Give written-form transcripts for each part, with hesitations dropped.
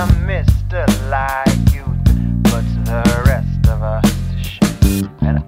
Mr. Like You puts the rest of us to shame. And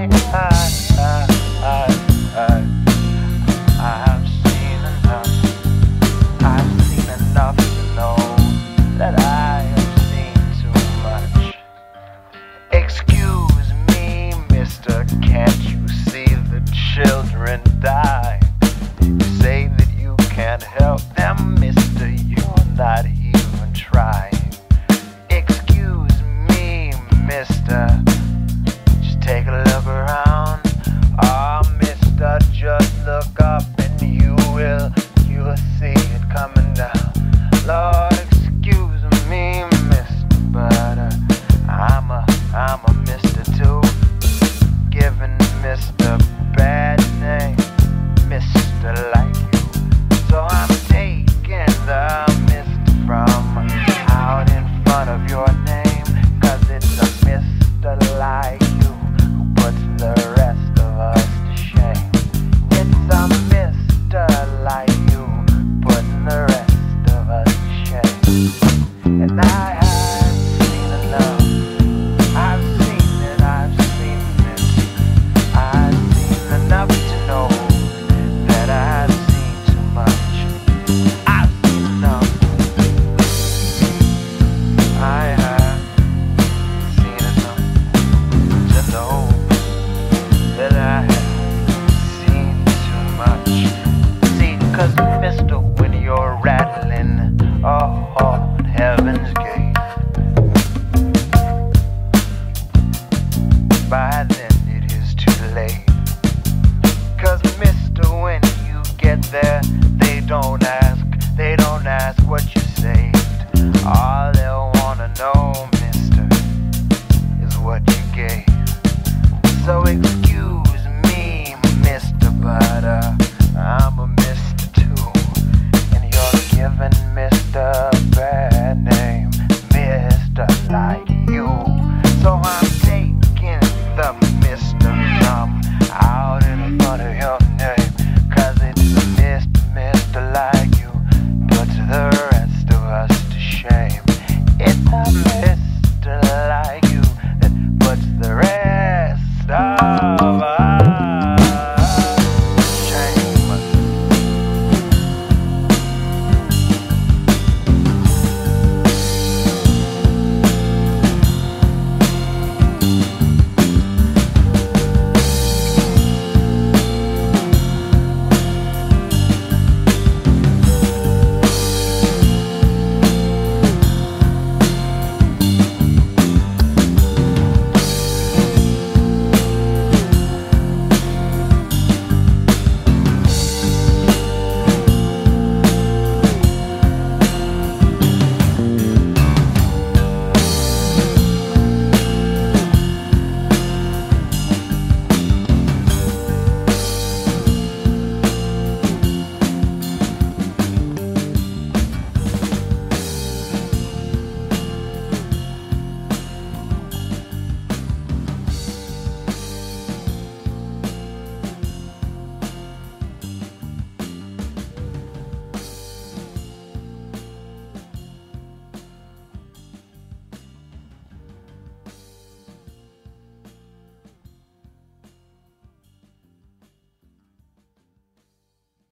I've seen enough. I've seen enough to know that I have seen too much. Excuse me, mister, can't you see the children die? You say that you can't help them, mister, you're not even trying. Excuse me, mister, just take a look around. Oh, mister, just look up and you will see it coming down. Lord, excuse me, mister, but I'm a mister too. Giving mister bad name, Mr. Like You. So I'm taking the mister from out in front of your name, 'cause it's a Mr. Like You who puts the rest of us to shame. It's a Mr. Like You putting the rest of us to shame. And I have seen enough. I've seen it, I've seen it. I've seen enough to know that I've seen too much. I've seen enough. I have seen enough to know that I have seen too much. See, 'cause mister, when you're rattling, oh, heaven's gate,